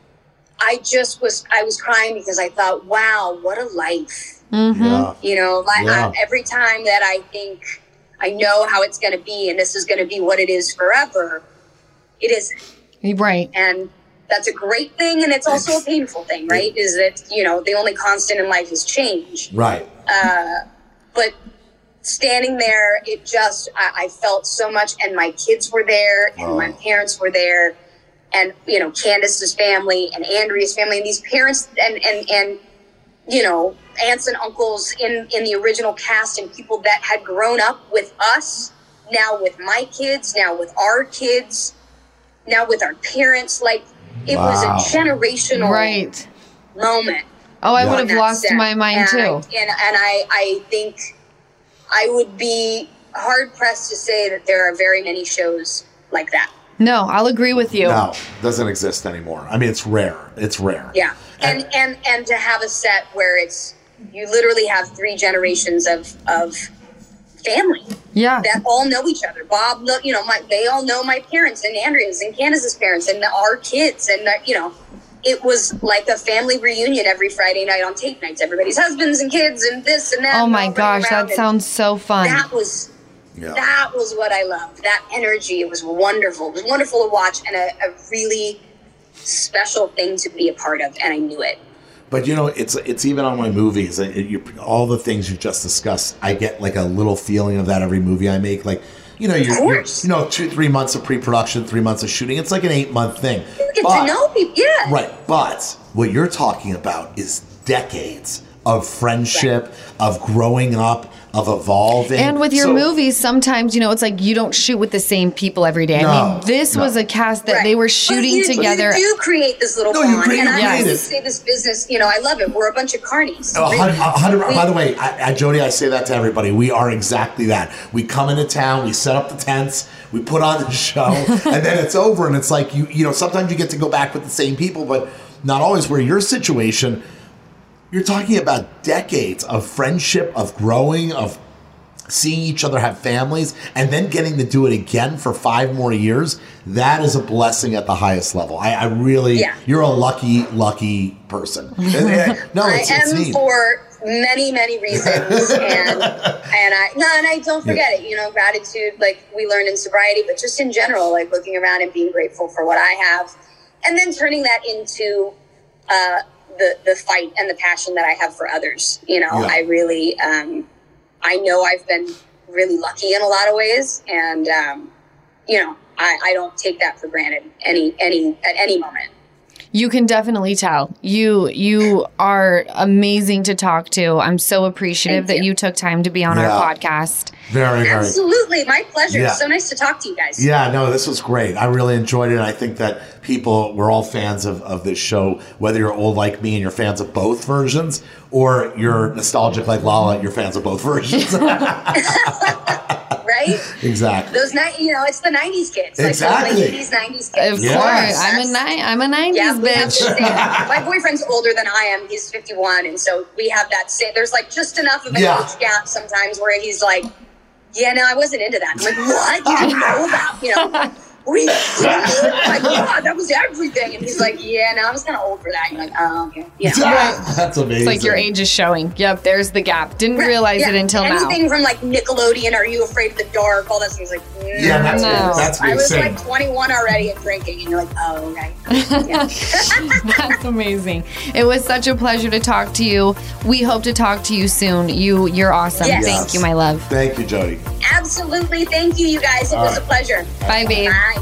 I just was, I was crying because I thought, wow, what a life. Mm-hmm. Yeah. You know, like Yeah. I, every time that I think I know how it's going to be and this is going to be what it is forever, it isn't. Right. And that's a great thing, and it's also a painful thing, right? Is that, you know, the only constant in life is change. Right. Uh, but standing there, it just, I, I felt so much, and my kids were there, and Oh. my parents were there, and, you know, Candace's family, and Andrea's family, and these parents, and, and, and you know, aunts and uncles in, in the original cast, and people that had grown up with us, now with my kids, now with our kids, now with our parents, like, it Wow. was a generational Right. moment. Oh, I Yeah. would on have that lost set. my mind and too. I, and and I, I think I would be hard pressed to say that there are very many shows like that. No, I'll agree with you. No, doesn't exist anymore. I mean, it's rare. It's rare. Yeah, and and and to have a set where it's you literally have three generations of of family Yeah. that all know each other. Bob, know- you know, my they all know my parents and Andrea's and Candace's parents and our kids, and you know, it was like a family reunion every Friday night on tape nights. Everybody's husbands and kids and this and that. Oh and my all running gosh, around, that and sounds so fun. That was Yeah. that was what I loved. That energy, it was wonderful. It was wonderful to watch and a, a really special thing to be a part of, and I knew it. But you know, it's it's even on my movies. It, you, all the things you just discussed, I get like a little feeling of that every movie I make. Like, you know, you're, you're course. you know, two three months of pre-production, three months of shooting. It's like an eight month thing. You get But- to know people, yeah. Right, but what you're talking about is decades of friendship, of growing up, of evolving. And with your So- movies, sometimes, you know, it's like you don't shoot with the same people every day. I No, mean, this no. was a cast that Right. they were But shooting you, together. You do create this little No, you bond, create- and you I create always it. say this business. You know, I love it. We're a bunch of carnies. A hun- a hundred- We- by the way, I, I, Jody, I say that to everybody. We are exactly that. We come into town, we set up the tents, we put on the show, and then it's over. And it's like you, you know, sometimes you get to go back with the same people, but not always. Where your situation, you're talking about decades of friendship, of growing, of seeing each other have families, and then getting to do it again for five more years. That is a blessing at the highest level. I, I really, Yeah. you're a lucky, lucky person. And- and- no, I it's, it's am neat. for many, many reasons, and and I no, and I don't forget it. You know, gratitude, like we learn in sobriety, but just in general, like looking around and being grateful for what I have, and then turning that into uh, the the fight and the passion that I have for others. You know, Yeah. I really, um, I know I've been really lucky in a lot of ways, and um, you know, I, I don't take that for granted any any at any moment. You can definitely tell. You you are amazing to talk to. I'm so appreciative Thank that you. you took time to be on Yeah. our podcast. Very, very. Absolutely, my pleasure. Yeah. It's so nice to talk to you guys. Yeah, no, this was great. I really enjoyed it. And I think that people, we're all fans of, of this show, whether you're old like me and you're fans of both versions, or you're nostalgic like Lala, you're fans of both versions. Right right? Exactly. Those night, you know, it's the nineties kids. Exactly. Like the eighties, nineties kids. Of Yes. course. I'm a ni- I'm a nineties Yeah, we have bitch. the same. My boyfriend's older than I am. He's fifty-one, and so we have that same. There's like just enough of an Yeah. age gap sometimes where he's like, "Yeah, no, I wasn't into that." I'm like, "What? You didn't know about you know?" We, like, God, that was everything. And he's like, yeah, no, I was kind of old for that. You're like, oh, okay. Yeah. That's amazing. It's like your age is showing. Yep, there's the gap. Didn't Right, realize yeah. it until Anything now. from like Nickelodeon, Are You Afraid of the Dark? All that stuff. He's like, no. Yeah, that's No. that's I was insane. like twenty-one already and drinking. And you're like, oh, okay. Yeah. That's amazing. It was such a pleasure to talk to you. We hope to talk to you soon. You, you're awesome. Yes. Thank Yes. you, my love. Thank you, Jody. Absolutely. Thank you, you guys. It All was right. a pleasure. Bye, babe. Bye.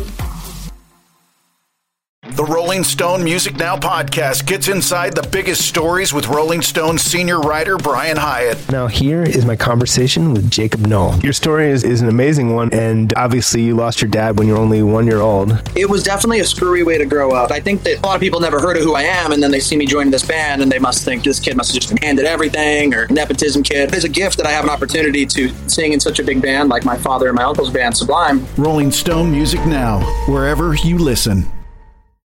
The Rolling Stone Music Now podcast gets inside the biggest stories with Rolling Stone senior writer Brian Hyatt. Now here is my conversation with Jacob Knoll. Your story is, is an amazing one, and obviously you lost your dad when you were only one year old. It was definitely a screwy way to grow up. I think that a lot of people never heard of who I am, and then they see me joining this band, and they must think this kid must have just been handed everything, or nepotism kid. It's a gift that I have an opportunity to sing in such a big band like my father and my uncle's band, Sublime. Rolling Stone Music Now, wherever you listen.